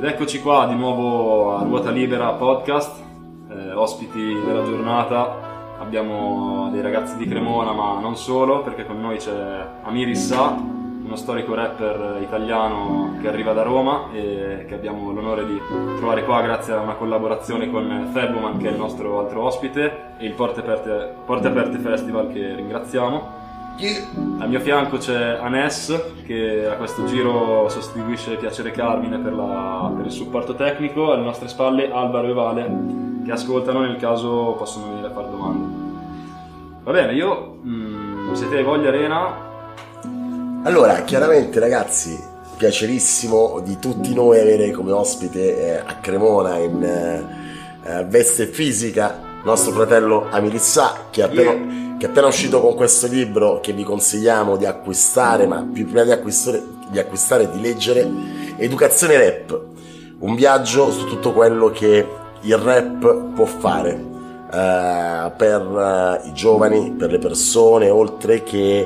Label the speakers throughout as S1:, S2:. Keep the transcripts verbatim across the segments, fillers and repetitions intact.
S1: Ed eccoci qua di nuovo a Ruota Libera Podcast, eh, ospiti della giornata. Abbiamo dei ragazzi di Cremona, ma non solo, perché con noi c'è Amir Issa, uno storico rapper italiano che arriva da Roma e che abbiamo l'onore di trovare qua grazie a una collaborazione con Febboman, che è il nostro altro ospite, e il Porte Aperte, Porte Aperte Festival, che ringraziamo. Al mio fianco c'è Anes, che a questo giro sostituisce Piacere Carmine per, la, per il supporto tecnico. Alle nostre spalle Alvaro e Vale, che ascoltano nel caso possono venire a fare domande. Va bene, io mh, siete ai voglia Arena.
S2: Allora, chiaramente ragazzi, piacerissimo di tutti noi avere come ospite eh, a Cremona in eh, veste fisica nostro fratello Amir Issa, che è appena, yeah. che è appena uscito con questo libro che vi consigliamo di acquistare, ma più prima di acquistare, di acquistare di leggere, Educazione Rap, un viaggio su tutto quello che il rap può fare Uh, per uh, i giovani, per le persone, oltre che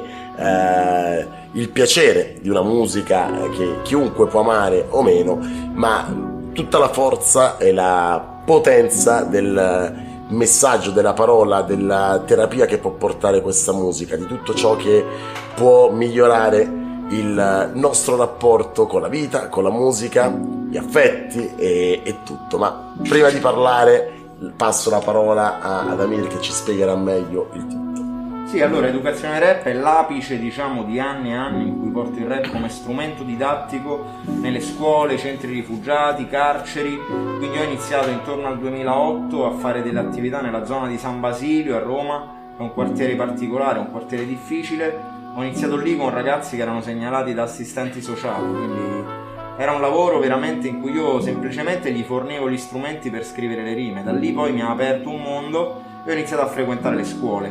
S2: uh, il piacere di una musica che chiunque può amare o meno, ma tutta la forza e la potenza del messaggio, della parola, della terapia che può portare questa musica, di tutto ciò che può migliorare il nostro rapporto con la vita, con la musica, gli affetti e, e tutto. Ma prima di parlare passo la parola a, ad Amir, che ci spiegherà meglio il tutto.
S3: Sì, allora Educazione Rap è l'apice, diciamo, di anni e anni in cui porto il rap come strumento didattico nelle scuole, centri rifugiati, carceri. Quindi ho iniziato intorno al duemilaotto a fare delle attività nella zona di San Basilio a Roma, è un quartiere particolare, un quartiere difficile. Ho iniziato lì con ragazzi che erano segnalati da assistenti sociali, quindi era un lavoro veramente in cui io semplicemente gli fornivo gli strumenti per scrivere le rime. Da lì poi mi ha aperto un mondo e ho iniziato a frequentare le scuole.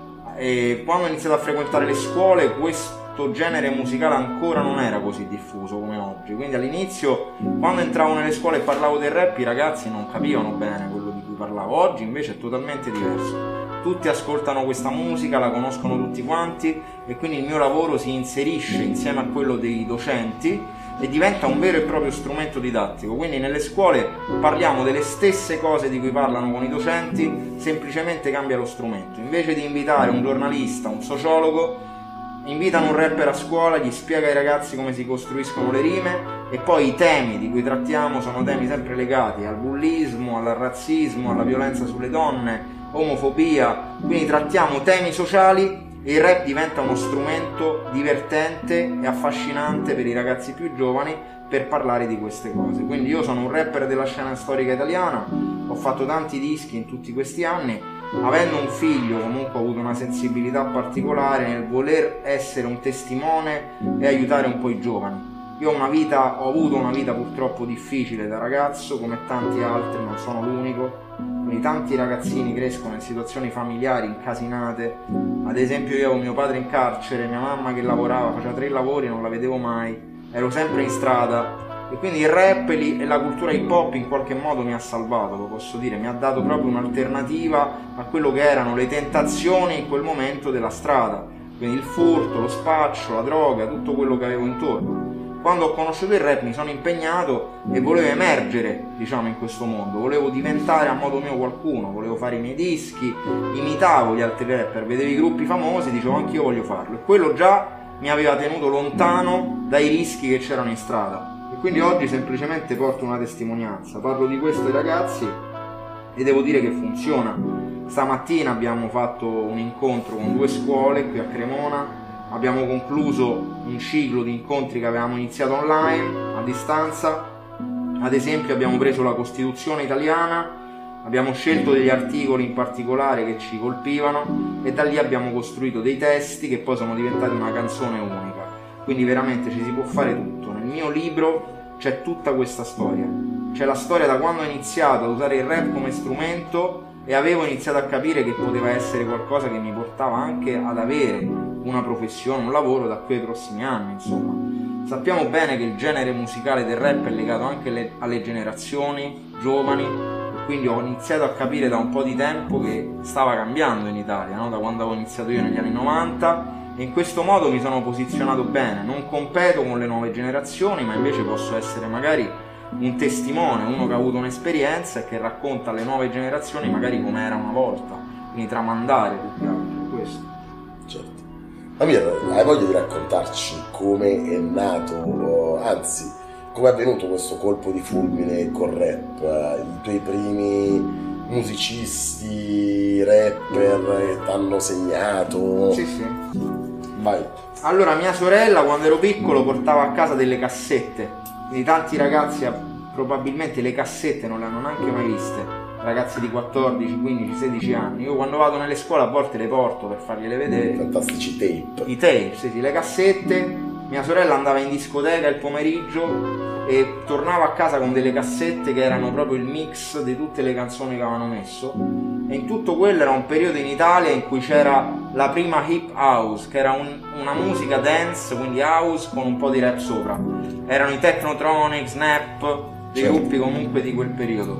S3: E quando ho iniziato a frequentare le scuole questo genere musicale ancora non era così diffuso come oggi. Quindi all'inizio, quando entravo nelle scuole e parlavo del rap, i ragazzi non capivano bene quello di cui parlavo. Oggi invece è totalmente diverso. Tutti ascoltano questa musica, la conoscono tutti quanti, e quindi il mio lavoro si inserisce insieme a quello dei docenti e diventa un vero e proprio strumento didattico. Quindi nelle scuole parliamo delle stesse cose di cui parlano con i docenti, semplicemente cambia lo strumento. Invece di invitare un giornalista, un sociologo, invitano un rapper a scuola, gli spiega ai ragazzi come si costruiscono le rime, e poi i temi di cui trattiamo sono temi sempre legati al bullismo, al razzismo, alla violenza sulle donne, omofobia. Quindi trattiamo temi sociali e il rap diventa uno strumento divertente e affascinante per i ragazzi più giovani per parlare di queste cose. Quindi io sono un rapper della scena storica italiana, ho fatto tanti dischi in tutti questi anni. Avendo un figlio, comunque ho avuto una sensibilità particolare nel voler essere un testimone e aiutare un po' i giovani. Io ho una vita, ho avuto una vita purtroppo difficile da ragazzo, come tanti altri, non sono l'unico. Quindi tanti ragazzini crescono in situazioni familiari incasinate. Ad esempio io avevo mio padre in carcere, mia mamma che lavorava, faceva tre lavori, non la vedevo mai, ero sempre in strada. E quindi il rap e la cultura hip hop in qualche modo mi ha salvato, lo posso dire, mi ha dato proprio un'alternativa a quello che erano le tentazioni in quel momento della strada. Quindi il furto, lo spaccio, la droga, tutto quello che avevo intorno. Quando ho conosciuto il rap mi sono impegnato e volevo emergere, diciamo, in questo mondo, volevo diventare a modo mio qualcuno, volevo fare i miei dischi, imitavo gli altri rapper, vedevo i gruppi famosi, dicevo anch'io voglio farlo, e quello già mi aveva tenuto lontano dai rischi che c'erano in strada. E quindi oggi semplicemente porto una testimonianza, parlo di questo ai ragazzi e devo dire che funziona. Stamattina abbiamo fatto un incontro con due scuole qui a Cremona. Abbiamo concluso un ciclo di incontri che avevamo iniziato online, a distanza. Ad esempio abbiamo preso la Costituzione italiana, abbiamo scelto degli articoli in particolare che ci colpivano e da lì abbiamo costruito dei testi che poi sono diventati una canzone unica. Quindi veramente ci si può fare tutto. Nel mio libro c'è tutta questa storia. C'è la storia da quando ho iniziato ad usare il rap come strumento e avevo iniziato a capire che poteva essere qualcosa che mi portava anche ad avere una professione, un lavoro da qui ai prossimi anni, insomma. Sappiamo bene che il genere musicale del rap è legato anche le, alle generazioni giovani, e quindi ho iniziato a capire da un po' di tempo che stava cambiando in Italia, no? Da quando avevo iniziato io negli anni novanta, e in questo modo mi sono posizionato bene. Non competo con le nuove generazioni, ma invece posso essere magari un testimone, uno che ha avuto un'esperienza e che racconta alle nuove generazioni magari come era una volta, quindi tramandare più che altro questo.
S2: Certo. Amir, hai voglia di raccontarci come è nato, anzi, come è avvenuto questo colpo di fulmine col rap, i tuoi primi musicisti, rapper che ti hanno segnato?
S3: Sì, sì.
S2: Vai.
S3: Allora, mia sorella quando ero piccolo portava a casa delle cassette, quindi tanti ragazzi probabilmente le cassette non le hanno neanche mai viste, ragazzi di quattordici, quindici, sedici anni. Io quando vado nelle scuole a volte le porto per fargliele vedere.
S2: Fantastici tape.
S3: I tape, sì, sì, le cassette. Mia sorella andava in discoteca il pomeriggio e tornava a casa con delle cassette che erano proprio il mix di tutte le canzoni che avevano messo, e in tutto quello era un periodo in Italia in cui c'era la prima hip house, che era un, una musica dance, quindi house con un po' di rap sopra. Erano i Technotronic, Snap, dei
S2: certo.
S3: gruppi comunque di quel periodo.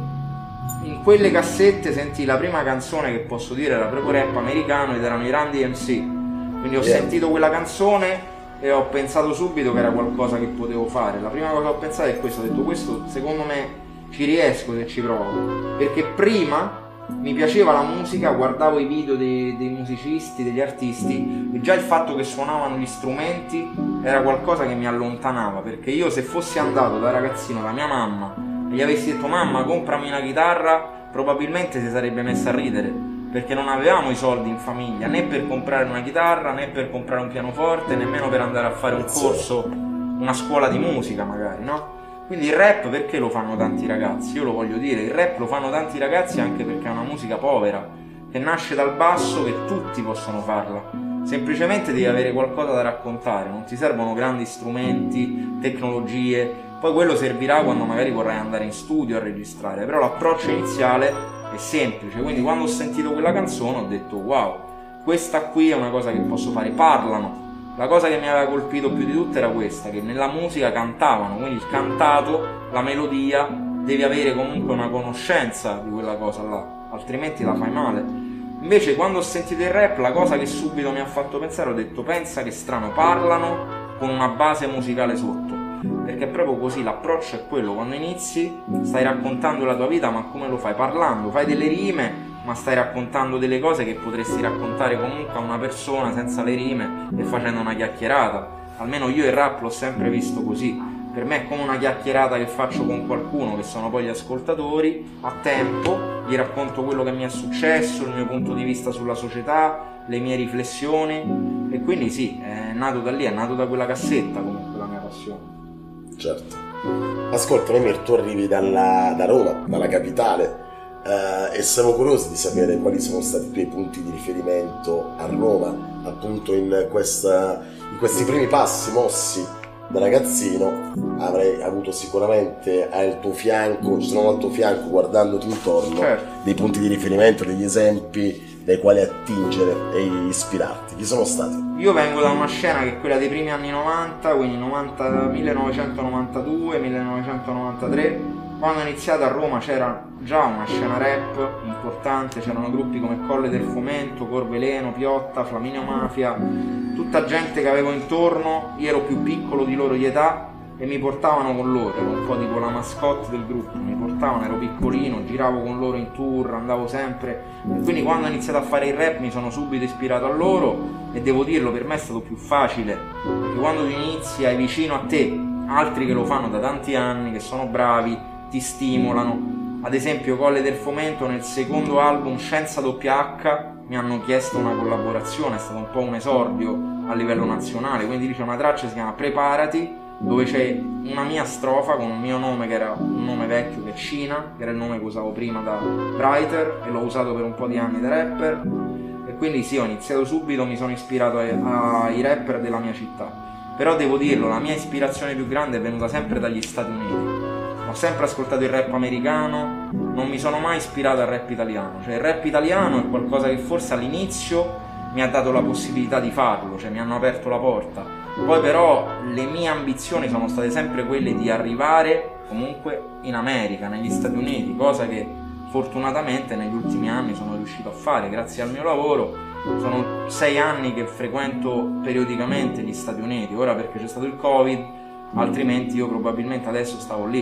S3: In quelle cassette sentì la prima canzone che posso dire era proprio rap americano ed erano i Run D M C, quindi ho
S2: Yeah.
S3: sentito quella canzone e ho pensato subito che era qualcosa che potevo fare. La prima cosa che ho pensato è questo, ho detto questo secondo me ci riesco se ci provo, perché prima mi piaceva la musica, guardavo i video dei, dei musicisti, degli artisti, e già il fatto che suonavano gli strumenti era qualcosa che mi allontanava, perché io se fossi andato da ragazzino da mia mamma e gli avessi detto mamma comprami una chitarra, probabilmente si sarebbe messa a ridere, perché non avevamo i soldi in famiglia né per comprare una chitarra, né per comprare un pianoforte, nemmeno per andare a fare un corso, una scuola di musica magari, no? Quindi il rap perché lo fanno tanti ragazzi? Io lo voglio dire, il rap lo fanno tanti ragazzi anche perché è una musica povera, che nasce dal basso, che tutti possono farla. Semplicemente devi avere qualcosa da raccontare, non ti servono grandi strumenti, tecnologie, poi quello servirà quando magari vorrai andare in studio a registrare, però l'approccio iniziale è semplice. Quindi quando ho sentito quella canzone ho detto wow, questa qui è una cosa che posso fare. Parlano. La cosa che mi aveva colpito più di tutte era questa, che nella musica cantavano, quindi il cantato, la melodia, devi avere comunque una conoscenza di quella cosa là, altrimenti la fai male. Invece quando ho sentito il rap, la cosa che subito mi ha fatto pensare, ho detto pensa che strano, parlano con una base musicale sotto, perché è proprio così, l'approccio è quello, quando inizi stai raccontando la tua vita, ma come lo fai? Parlando, fai delle rime, ma stai raccontando delle cose che potresti raccontare comunque a una persona senza le rime e facendo una chiacchierata. Almeno io il rap l'ho sempre visto così, per me è come una chiacchierata che faccio con qualcuno, che sono poi gli ascoltatori, a tempo, gli racconto quello che mi è successo, il mio punto di vista sulla società, le mie riflessioni, e quindi sì, è nato da lì, è nato da quella cassetta comunque la mia passione.
S2: Certo. Ascolta, Emir, tu arrivi dalla, da Roma, dalla capitale, eh, e siamo curiosi di sapere quali sono stati i tuoi punti di riferimento a Roma, appunto in, questa, in questi primi passi mossi da ragazzino. Avrai avuto sicuramente al tuo fianco, ci sono al tuo fianco guardandoti intorno,
S3: certo,
S2: dei punti di riferimento, degli esempi dai quali attingere e ispirarti. Chi sono stati?
S3: Io vengo da una scena che è quella dei primi anni novanta, quindi novanta, millenovecentonovantadue millenovecentonovantatré. Quando ho iniziato a Roma c'era già una scena rap importante, c'erano gruppi come Colle del Fomento, Corveleno, Piotta, Flaminio Mafia, tutta gente che avevo intorno. Io ero più piccolo di loro di età e mi portavano con loro, ero un po' tipo la mascotte del gruppo, mi portavano, ero piccolino, giravo con loro in tour, andavo sempre, e quindi quando ho iniziato a fare il rap mi sono subito ispirato a loro, e devo dirlo, per me è stato più facile, perché quando tu inizi hai vicino a te altri che lo fanno da tanti anni, che sono bravi, ti stimolano. Ad esempio Colle del Fomento nel secondo album Scienza W H mi hanno chiesto una collaborazione, è stato un po' un esordio a livello nazionale, quindi lì c'è una traccia che si chiama Preparati, dove c'è una mia strofa con un mio nome che era un nome vecchio, che è Cina, che era il nome che usavo prima da writer e l'ho usato per un po' di anni da rapper, e quindi sì, ho iniziato subito, mi sono ispirato ai, ai rapper della mia città. Però devo dirlo, la mia ispirazione più grande è venuta sempre dagli Stati Uniti. Ho sempre ascoltato il rap americano, non mi sono mai ispirato al rap italiano. Cioè il rap italiano è qualcosa che forse all'inizio mi ha dato la possibilità di farlo, cioè mi hanno aperto la porta. Poi però le mie ambizioni sono state sempre quelle di arrivare comunque in America, negli Stati Uniti, cosa che fortunatamente negli ultimi anni sono riuscito a fare grazie al mio lavoro. Sono sei anni che frequento periodicamente gli Stati Uniti, ora perché c'è stato il Covid, altrimenti io probabilmente adesso stavo lì.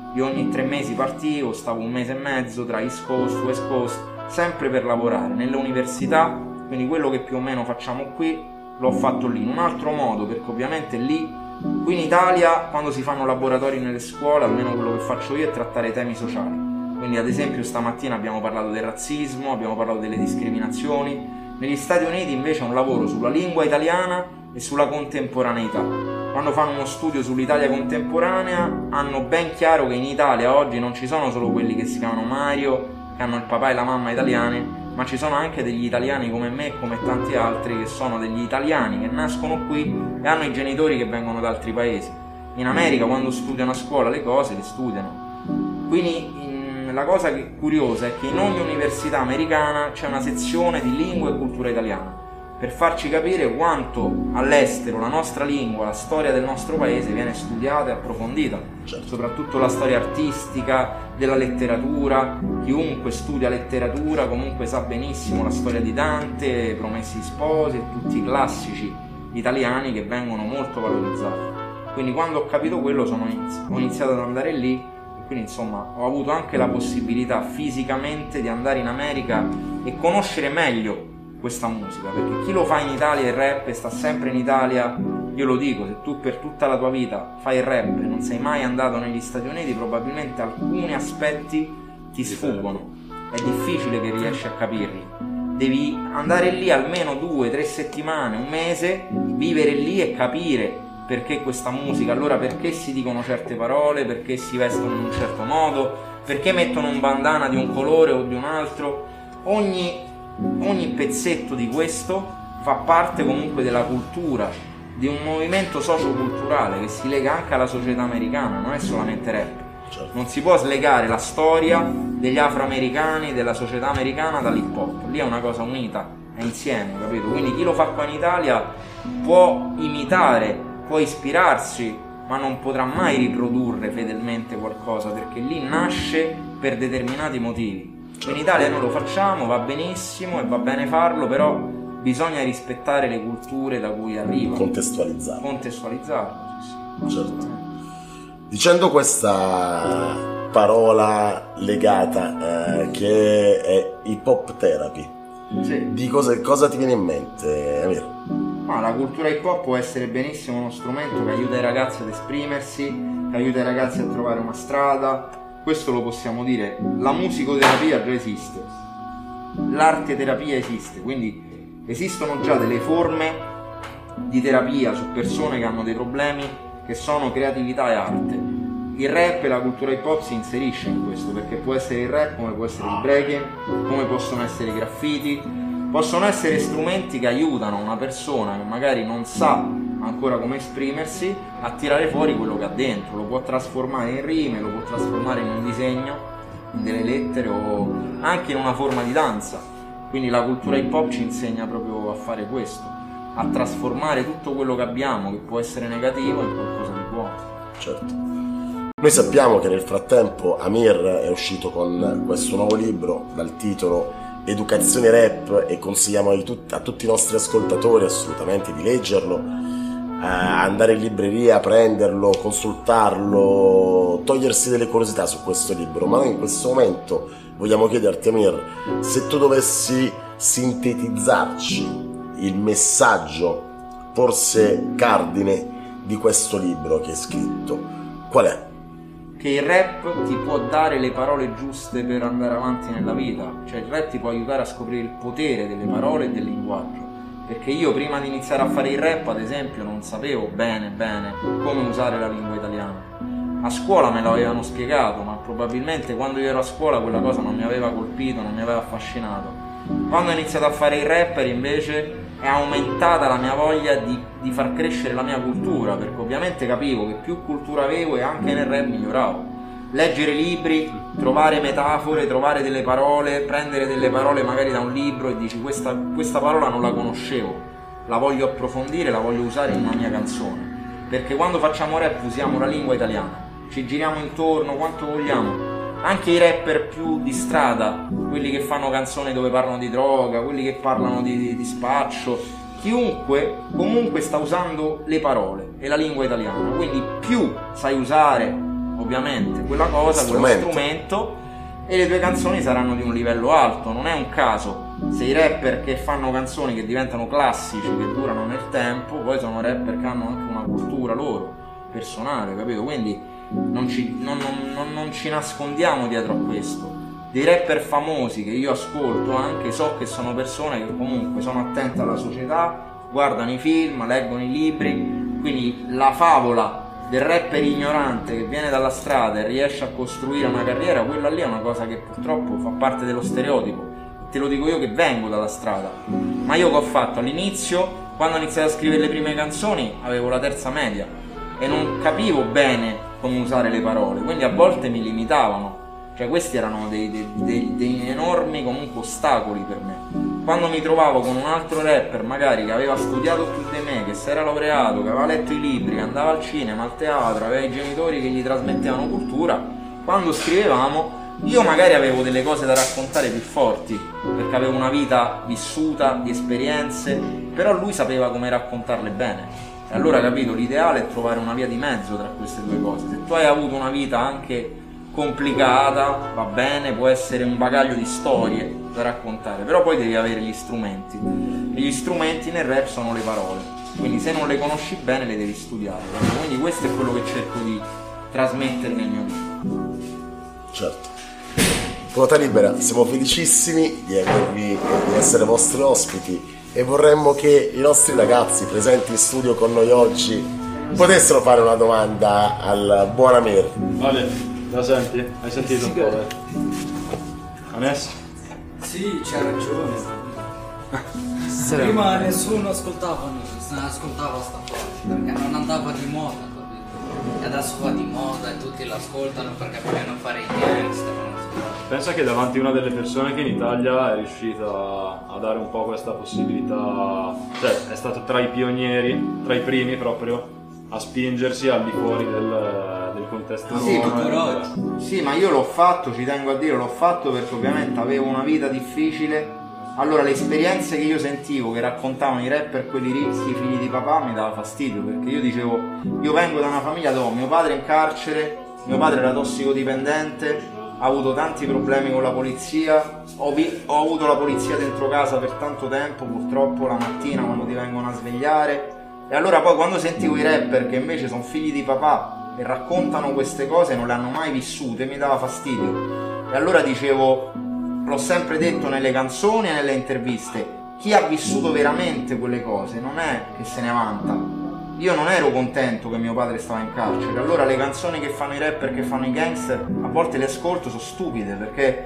S3: io ogni tre mesi partivo, stavo un mese e mezzo tra East Coast, West Coast, sempre per lavorare nelle università, quindi quello che più o meno facciamo qui l'ho fatto lì, in un altro modo, perché ovviamente lì, qui in Italia, quando si fanno laboratori nelle scuole, almeno quello che faccio io è trattare temi sociali. Quindi ad esempio stamattina abbiamo parlato del razzismo, abbiamo parlato delle discriminazioni. Negli Stati Uniti invece è un lavoro sulla lingua italiana e sulla contemporaneità. Quando fanno uno studio sull'Italia contemporanea hanno ben chiaro che in Italia oggi non ci sono solo quelli che si chiamano Mario, che hanno il papà e la mamma italiani, ma ci sono anche degli italiani come me e come tanti altri che sono degli italiani che nascono qui e hanno i genitori che vengono da altri paesi. In America quando studiano a scuola le cose le studiano. Quindi in la cosa che, curiosa è che in ogni università americana c'è una sezione di lingua e cultura italiana per farci capire quanto all'estero la nostra lingua, la storia del nostro paese viene studiata e approfondita, certo. Soprattutto la storia artistica, della letteratura. Chiunque studia letteratura comunque sa benissimo la storia di Dante, Promessi Sposi e tutti i classici italiani che vengono molto valorizzati. Quindi quando ho capito quello sono inizi- ho iniziato ad andare lì. Quindi insomma ho avuto anche la possibilità fisicamente di andare in America e conoscere meglio questa musica, perché chi lo fa in Italia il rap e sta sempre in Italia, io lo dico, se tu per tutta la tua vita fai il rap e non sei mai andato negli Stati Uniti, probabilmente alcuni aspetti ti sfuggono, è difficile che riesci a capirli, devi andare lì almeno due, tre settimane, un mese, vivere lì e capire perché questa musica, allora perché si dicono certe parole, perché si vestono in un certo modo, perché mettono un bandana di un colore o di un altro. Ogni, ogni pezzetto di questo fa parte comunque della cultura, di un movimento socioculturale che si lega anche alla società americana, non è solamente rap. Certo. Non si può slegare la storia degli afroamericani, della società americana dall'hip hop, lì è una cosa unita, è insieme, capito? Quindi chi lo fa qua in Italia può imitare, può ispirarsi, ma non potrà mai riprodurre fedelmente qualcosa, perché lì nasce per determinati motivi. In Italia noi lo facciamo, va benissimo e va bene farlo, però bisogna rispettare le culture da cui arriva.
S2: Contestualizzarlo.
S3: Contestualizzarlo, sì, sì.
S2: Certo. Dicendo questa parola legata eh, che è hip hop therapy, sì. Di cosa, cosa ti viene in mente, Amir?
S3: Ma la cultura hip hop può essere benissimo uno strumento che aiuta i ragazzi ad esprimersi, che aiuta i ragazzi a trovare una strada. Questo lo possiamo dire. La musicoterapia già esiste, l'arte terapia esiste, quindi esistono già delle forme di terapia su persone che hanno dei problemi che sono creatività e arte. Il rap e la cultura hip hop si inserisce in questo, perché può essere il rap, come può essere il breaking, come possono essere i graffiti. Possono essere strumenti che aiutano una persona che magari non sa ancora come esprimersi a tirare fuori quello che ha dentro, lo può trasformare in rime, lo può trasformare in un disegno, in delle lettere o anche in una forma di danza. Quindi la cultura hip hop ci insegna proprio a fare questo, a trasformare tutto quello che abbiamo, che può essere negativo, in qualcosa di buono.
S2: Certo. Noi sappiamo che nel frattempo Amir è uscito con questo nuovo libro dal titolo Educazione Rap e consigliamo a, tut- a tutti i nostri ascoltatori assolutamente di leggerlo, eh, andare in libreria, prenderlo, consultarlo, togliersi delle curiosità su questo libro. Ma noi in questo momento vogliamo chiederti, Amir, se tu dovessi sintetizzarci il messaggio forse cardine di questo libro che hai scritto, qual è?
S3: Che il rap ti può dare le parole giuste per andare avanti nella vita, cioè il rap ti può aiutare a scoprire il potere delle parole e del linguaggio, perché io prima di iniziare a fare il rap ad esempio non sapevo bene bene come usare la lingua italiana. A scuola me lo avevano spiegato, ma probabilmente quando io ero a scuola quella cosa non mi aveva colpito, non mi aveva affascinato. Quando ho iniziato a fare il rapper invece è aumentata la mia voglia di, di far crescere la mia cultura, perché ovviamente capivo che più cultura avevo e anche nel rap miglioravo. Leggere libri, trovare metafore, trovare delle parole, prendere delle parole magari da un libro e dici questa, questa parola non la conoscevo, la voglio approfondire, la voglio usare in una mia canzone, perché quando facciamo rap usiamo la lingua italiana, ci giriamo intorno quanto vogliamo. Anche i rapper più di strada, quelli che fanno canzoni dove parlano di droga, quelli che parlano di, di, di spaccio, chiunque comunque sta usando le parole e la lingua italiana, quindi più sai usare ovviamente quella cosa,
S2: strumento.
S3: quello strumento, e le tue canzoni saranno di un livello alto. Non è un caso se i rapper che fanno canzoni che diventano classici, che durano nel tempo, poi sono rapper che hanno anche una cultura loro personale, capito? Quindi non ci, non, non, non, non ci nascondiamo dietro a questo. Dei rapper famosi che io ascolto anche, so che sono persone che comunque sono attente alla società, guardano i film, leggono i libri, quindi la favola del rapper ignorante che viene dalla strada e riesce a costruire una carriera, quella lì è una cosa che purtroppo fa parte dello stereotipo. Te lo dico io che vengo dalla strada, ma io che ho fatto all'inizio, quando ho iniziato a scrivere le prime canzoni, avevo la terza media e non capivo bene come usare le parole, quindi a volte mi limitavano. Cioè questi erano dei, dei, dei, dei enormi comunque ostacoli per me. Quando mi trovavo con un altro rapper magari che aveva studiato più di me, che si era laureato, che aveva letto i libri, che andava al cinema, al teatro, aveva i genitori che gli trasmettevano cultura, quando scrivevamo io magari avevo delle cose da raccontare più forti, perché avevo una vita vissuta, di esperienze, però lui sapeva come raccontarle bene. E allora, capito, l'ideale è trovare una via di mezzo tra queste due cose. Se tu hai avuto una vita anche complicata, va bene, può essere un bagaglio di storie da raccontare, però poi devi avere gli strumenti, e gli strumenti nel rap sono le parole, quindi se non le conosci bene le devi studiare. Quindi questo è quello che cerco di trasmettere nel mio libro.
S2: Certo. Ruota Libera, siamo felicissimi di, avervi, di essere vostri ospiti e vorremmo che i nostri ragazzi presenti in studio con noi oggi potessero fare una domanda al buon Amir.
S1: Vale. La senti? Hai sentito un po'? Adesso?
S4: Sì, c'ha ragione. Prima nessuno ascoltava, non ascoltava sta cosa, perché non andava di moda, capito? E adesso va di moda e tutti l'ascoltano perché vogliono fare i gangster.
S1: Pensa che davanti a una delle persone che in Italia è riuscita a dare un po' questa possibilità, cioè è stato tra i pionieri, tra i primi proprio, a spingersi al di fuori del, del contesto
S3: sì,
S1: romano.
S3: Sì, ma io l'ho fatto, ci tengo a dire, l'ho fatto perché ovviamente avevo una vita difficile. Allora le esperienze che io sentivo, che raccontavano i rapper, quelli ricchi, figli di papà, mi dava fastidio, perché io dicevo, io vengo da una famiglia dove mio padre è in carcere, mio padre era tossicodipendente, ha avuto tanti problemi con la polizia, ho, vi- ho avuto la polizia dentro casa per tanto tempo, purtroppo la mattina quando ti vengono a svegliare. E allora poi quando sentivo i rapper che invece sono figli di papà e raccontano queste cose, non le hanno mai vissute, mi dava fastidio. E allora dicevo, l'ho sempre detto nelle canzoni e nelle interviste, chi ha vissuto veramente quelle cose non è che se ne vanta. Io non ero contento che mio padre stava in carcere, allora le canzoni che fanno i rapper, che fanno i gangster, a volte le ascolto, sono stupide, perché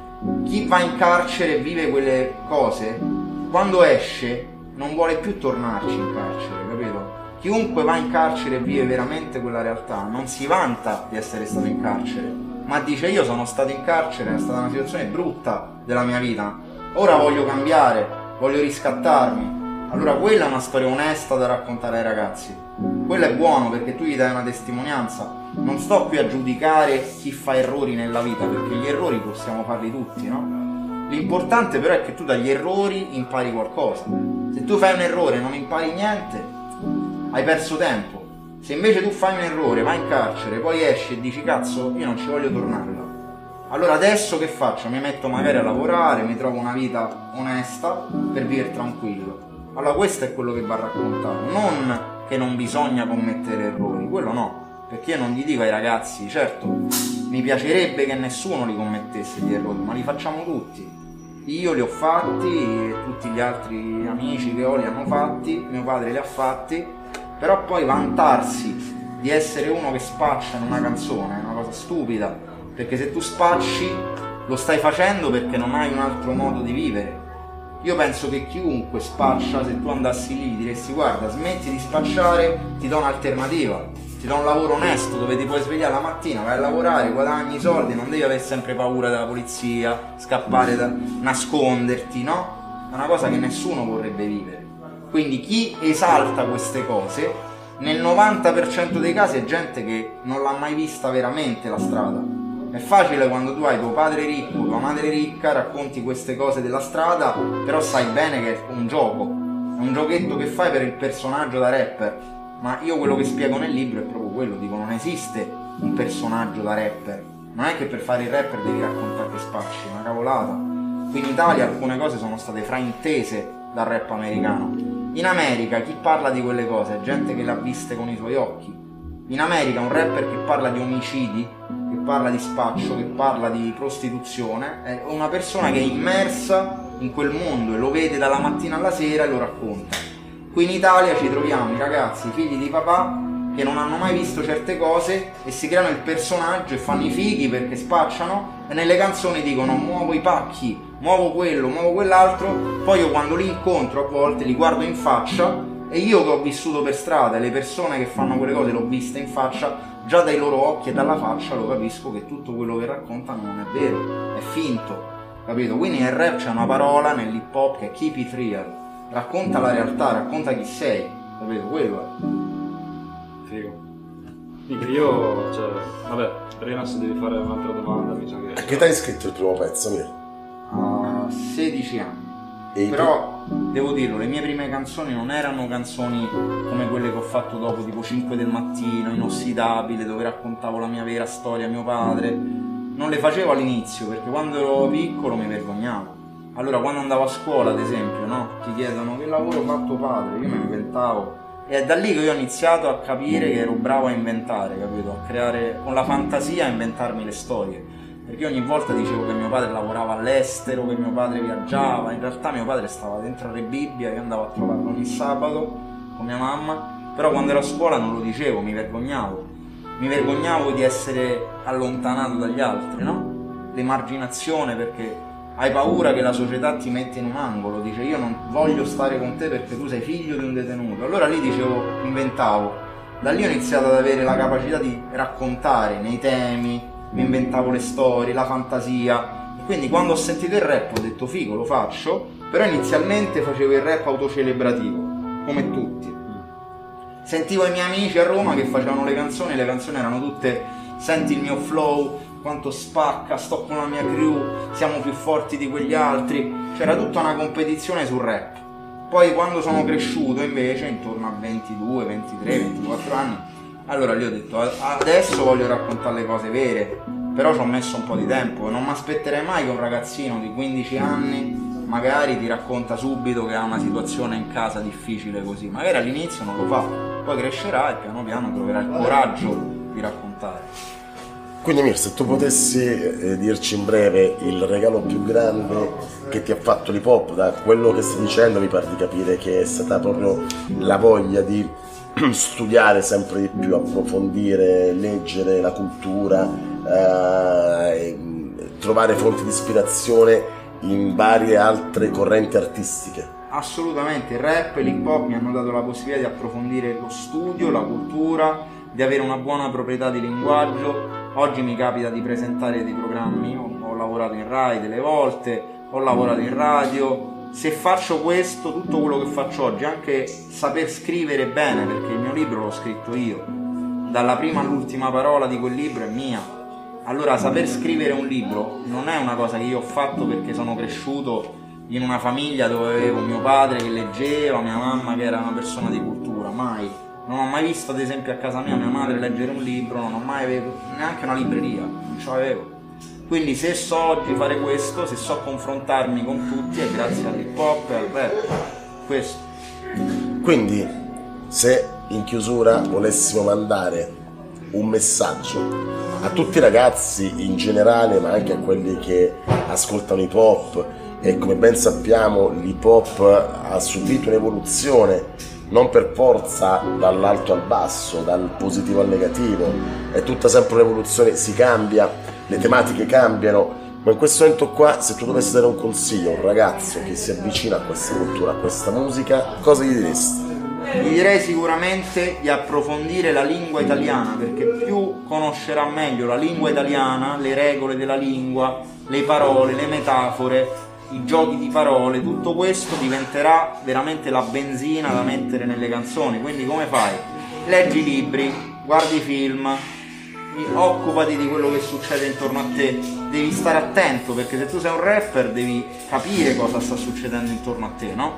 S3: chi va in carcere e vive quelle cose, quando esce non vuole più tornarci in carcere, capito? Chiunque va in carcere e vive veramente quella realtà non si vanta di essere stato in carcere, ma dice io sono stato in carcere, è stata una situazione brutta della mia vita, ora voglio cambiare, voglio riscattarmi. Allora quella è una storia onesta da raccontare ai ragazzi, quello è buono perché tu gli dai una testimonianza. Non sto qui a giudicare chi fa errori nella vita, perché gli errori possiamo farli tutti, no? L'importante però è che tu dagli errori impari qualcosa. Se tu fai un errore e non impari niente, hai perso tempo. Se invece tu fai un errore, vai in carcere, poi esci e dici cazzo, io non ci voglio tornare là, allora adesso che faccio? Mi metto magari a lavorare, mi trovo una vita onesta per vivere tranquillo. Allora questo è quello che va raccontato, non che non bisogna commettere errori, quello no, perché io non gli dico ai ragazzi, certo mi piacerebbe che nessuno li commettesse gli errori, ma li facciamo tutti. Io li ho fatti e tutti gli altri amici che ho li hanno fatti, mio padre li ha fatti, però poi vantarsi di essere uno che spaccia in una canzone è una cosa stupida, perché se tu spacci lo stai facendo perché non hai un altro modo di vivere. Io penso che chiunque spaccia, se tu andassi lì gli diresti guarda smetti di spacciare, ti do un'alternativa, ti do un lavoro onesto dove ti puoi svegliare la mattina, vai a lavorare, guadagni i soldi, non devi avere sempre paura della polizia, scappare, da, nasconderti, no? È una cosa che nessuno vorrebbe vivere. Quindi chi esalta queste cose, nel novanta per cento dei casi è gente che non l'ha mai vista veramente la strada. È facile quando tu hai tuo padre ricco, tua madre ricca, racconti queste cose della strada, però sai bene che è un gioco, è un giochetto che fai per il personaggio da rapper. ma io quello che spiego nel libro è proprio quello, dico non esiste un personaggio da rapper, non è che per fare il rapper devi raccontare che spacci, una cavolata. Qui in Italia alcune cose sono state fraintese dal rap americano. In America chi parla di quelle cose è gente che le ha viste con i suoi occhi. In America un rapper che parla di omicidi, che parla di spaccio, che parla di prostituzione, è una persona che è immersa in quel mondo e lo vede dalla mattina alla sera e lo racconta. Qui in Italia ci troviamo i ragazzi, figli di papà, che non hanno mai visto certe cose e si creano il personaggio e fanno i fighi perché spacciano e nelle canzoni dicono muovo i pacchi, muovo quello, muovo quell'altro. Poi io quando li incontro a volte li guardo in faccia e io che ho vissuto per strada e le persone che fanno quelle cose l'ho viste in faccia, già dai loro occhi e dalla faccia lo capisco che tutto quello che raccontano non è vero, è finto, capito? Quindi nel rap c'è una parola, nell'hip hop, che è keep it real, racconta la realtà, racconta chi sei, capito? Quello è.
S1: Figo. Dico, io, cioè, vabbè, Rena, se devi fare un'altra domanda, mi sa che...
S2: A che età hai scritto il primo pezzo, Mir?
S3: A sedici anni.
S2: E
S3: Però devo dirlo, le mie prime canzoni non erano canzoni come quelle che ho fatto dopo, tipo cinque del mattino, Inossidabile, dove raccontavo la mia vera storia, mio padre. Non le facevo all'inizio perché quando ero piccolo mi vergognavo. Allora quando andavo a scuola, ad esempio, no? Ti chiedono che lavoro fa tuo padre, io me ne inventavo. E è da lì che io ho iniziato a capire che ero bravo a inventare, capito? A creare, con la fantasia, a inventarmi le storie. Perché ogni volta dicevo che mio padre lavorava all'estero, che mio padre viaggiava. In realtà mio padre stava dentro a Re Bibbia, io andavo a trovarlo ogni sabato con mia mamma. Però quando ero a scuola non lo dicevo, mi vergognavo. Mi vergognavo di essere allontanato dagli altri, no? L'emarginazione, perché hai paura che la società ti mette in un angolo, dice io non voglio stare con te perché tu sei figlio di un detenuto. Allora lì dicevo, inventavo. Da lì ho iniziato ad avere la capacità di raccontare nei temi, mi inventavo le storie, la fantasia. E quindi quando ho sentito il rap ho detto figo, lo faccio, però inizialmente facevo il rap autocelebrativo, come tutti. Sentivo i miei amici a Roma che facevano le canzoni, le canzoni erano tutte senti il mio flow, quanto spacca, sto con la mia crew, siamo più forti di quegli altri. C'era tutta una competizione sul rap. Poi quando sono cresciuto invece, intorno a ventidue, ventitré, ventiquattro anni, allora lì ho detto adesso voglio raccontare le cose vere, però ci ho messo un po' di tempo. Non mi aspetterei mai che un ragazzino di quindici anni magari ti racconta subito che ha una situazione in casa difficile così, magari all'inizio non lo fa, poi crescerà e piano piano troverà il coraggio di raccontare.
S2: Quindi Mir, se tu potessi eh, dirci in breve il regalo più grande che ti ha fatto l'hip hop, da quello che stai dicendo mi pare di capire che è stata proprio la voglia di studiare sempre di più, approfondire, leggere la cultura, eh, trovare fonti di ispirazione in varie altre correnti artistiche.
S3: Assolutamente, il rap e l'hip hop mi hanno dato la possibilità di approfondire lo studio, la cultura, di avere una buona proprietà di linguaggio. Oggi mi capita di presentare dei programmi, ho, ho lavorato in Rai delle volte, ho lavorato in radio. Se faccio questo, tutto quello che faccio oggi, anche saper scrivere bene, perché il mio libro l'ho scritto io, dalla prima all'ultima parola di quel libro è mia. Allora saper scrivere un libro non è una cosa che io ho fatto perché sono cresciuto in una famiglia dove avevo mio padre che leggeva, mia mamma che era una persona di cultura, mai. Non ho mai visto ad esempio a casa mia mia madre leggere un libro, non ho mai avuto neanche una libreria, non ce l'avevo. Quindi se so oggi fare questo, se so confrontarmi con tutti è grazie all'hip hop e al rap, questo.
S2: Quindi se in chiusura volessimo mandare un messaggio a tutti i ragazzi in generale, ma anche a quelli che ascoltano hip hop, e come ben sappiamo l'hip hop ha subito un'evoluzione non per forza dall'alto al basso, dal positivo al negativo, è tutta sempre un'evoluzione, si cambia, le tematiche cambiano, ma in questo momento qua, se tu dovessi dare un consiglio a un ragazzo che si avvicina a questa cultura, a questa musica, cosa gli diresti?
S3: Gli direi sicuramente di approfondire la lingua italiana, perché più conoscerà meglio la lingua italiana, le regole della lingua, le parole, le metafore, i giochi di parole, tutto questo diventerà veramente la benzina da mettere nelle canzoni. Quindi come fai? Leggi libri, guardi film, occupati di quello che succede intorno a te, devi stare attento perché se tu sei un rapper devi capire cosa sta succedendo intorno a te, no?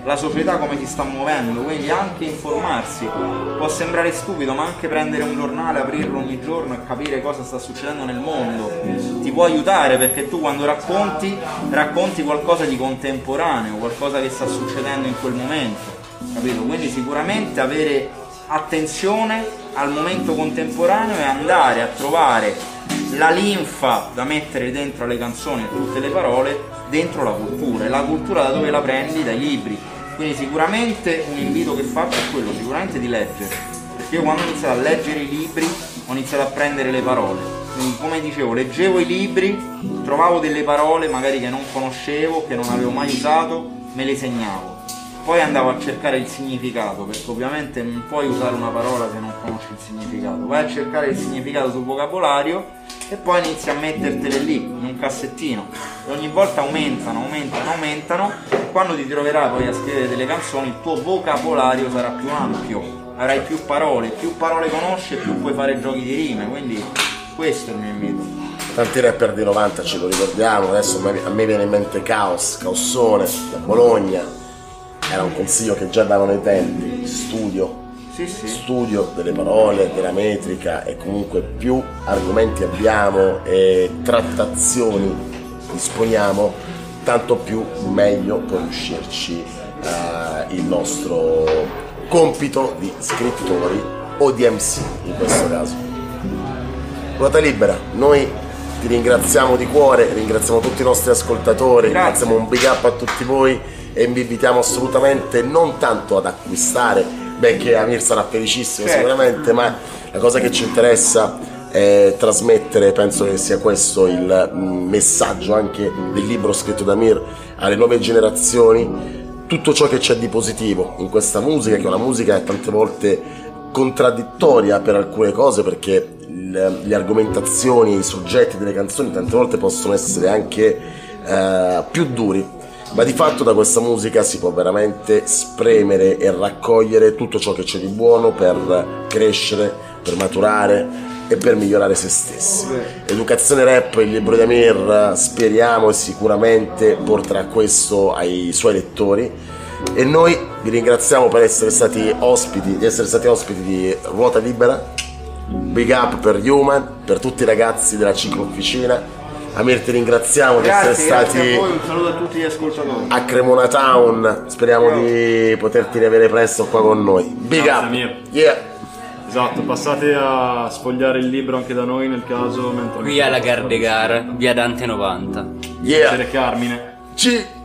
S3: la società come si sta muovendo, quindi anche informarsi. Può sembrare stupido, ma anche prendere un giornale, aprirlo ogni giorno e capire cosa sta succedendo nel mondo ti può aiutare, perché tu quando racconti, racconti qualcosa di contemporaneo, qualcosa che sta succedendo in quel momento, capito? Quindi sicuramente avere attenzione al momento contemporaneo e andare a trovare la linfa da mettere dentro alle canzoni e tutte le parole dentro la cultura, e la cultura da dove la prendi? Dai libri. Quindi sicuramente un invito che faccio è quello, sicuramente di leggere, perché io quando ho iniziato a leggere i libri ho iniziato a prendere le parole, quindi come dicevo, leggevo i libri, trovavo delle parole magari che non conoscevo, che non avevo mai usato, me le segnavo, poi andavo a cercare il significato, perché ovviamente non puoi usare una parola se non conosci il significato, vai a cercare il significato sul vocabolario e poi inizi a mettertele lì in un cassettino e ogni volta aumentano, aumentano, aumentano, e quando ti troverai poi a scrivere delle canzoni il tuo vocabolario sarà più ampio, avrai più parole, più parole conosci e più puoi fare giochi di rime, quindi questo è il mio invito.
S2: Tanti rapper di novanta ce lo ricordiamo, adesso a me viene in mente Caos, Caossone, da Bologna, era un consiglio che già davano ai tempi, studio.
S3: Sì, sì.
S2: Studio delle parole, della metrica, e comunque più argomenti abbiamo e trattazioni disponiamo, tanto più meglio può riuscirci uh, il nostro compito di scrittori o di M C in questo caso. Ruota Libera, noi ti ringraziamo di cuore, ringraziamo tutti i nostri ascoltatori,
S3: Grazie.
S2: ringraziamo un big up a tutti voi e vi invitiamo assolutamente non tanto ad acquistare, beh, che Amir sarà felicissimo, certo, sicuramente, ma la cosa che ci interessa è trasmettere, penso che sia questo il messaggio anche del libro scritto da Amir alle nuove generazioni, tutto ciò che c'è di positivo in questa musica, che è una musica tante volte contraddittoria per alcune cose, perché le, le argomentazioni, i soggetti delle canzoni tante volte possono essere anche eh, più duri, ma di fatto da questa musica si può veramente spremere e raccogliere tutto ciò che c'è di buono per crescere, per maturare e per migliorare se stessi. Educazione Rap, il libro di Amir, speriamo e sicuramente porterà questo ai suoi lettori, e noi vi ringraziamo per essere stati ospiti, di essere stati ospiti di Ruota Libera. Big up per Human, per tutti i ragazzi della Ciclo Officina. Amir, ti ringraziamo
S3: Grazie,
S2: di essere stati
S3: grazie a voi, un saluto a tutti gli ascoltatori.
S2: a Cremona Town, speriamo Ciao. di poterti riavere presto qua con noi. Big
S1: Grazie,
S2: up!
S1: Amir.
S2: Yeah.
S1: Esatto, passate a sfogliare il libro anche da noi nel caso. Mentre
S5: Qui alla Gardegar, via Dante novanta.
S2: Yeah.
S1: Carmine.
S2: Ci